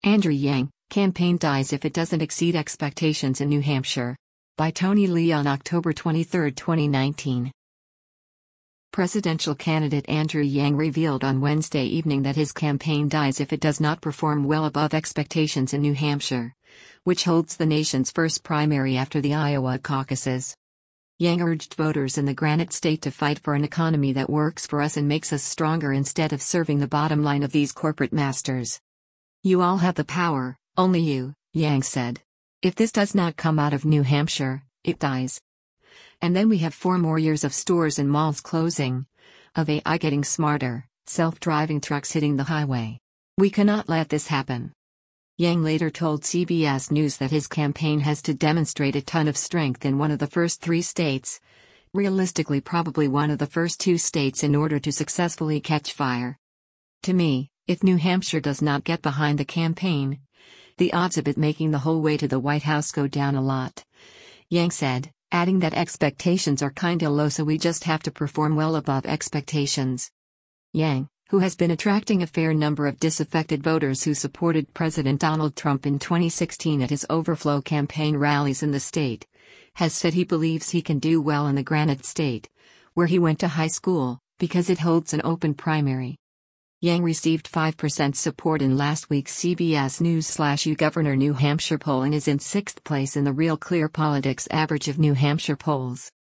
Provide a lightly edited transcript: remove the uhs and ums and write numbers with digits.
Andrew Yang, campaign dies if it doesn't exceed expectations in New Hampshire. By Tony Lee on October 23, 2019. Presidential candidate Andrew Yang revealed on Wednesday evening that his campaign dies if it does not perform well above expectations in New Hampshire, which holds the nation's first primary after the Iowa caucuses. Yang urged voters in the Granite State to fight for an economy that works for us and makes us stronger instead of serving the bottom line of these corporate masters. "You all have the power, only you," Yang said. "If this does not come out of New Hampshire, it dies. And then we have 4 more years of stores and malls closing, of AI getting smarter, self-driving trucks hitting the highway. We cannot let this happen." Yang later told CBS News that his campaign has to demonstrate a ton of strength in one of the first 3 states, realistically probably one of the first 2 states, in order to successfully catch fire. "To me, if New Hampshire does not get behind the campaign, the odds of it making the whole way to the White House go down a lot," Yang said, adding that expectations are kinda low, so we just have to perform well above expectations. Yang, who has been attracting a fair number of disaffected voters who supported President Donald Trump in 2016 at his overflow campaign rallies in the state, has said he believes he can do well in the Granite State, where he went to high school, because it holds an open primary. Yang received 5% support in last week's CBS News/YouGovernor New Hampshire poll and is in 6th place in the Real Clear Politics average of New Hampshire polls.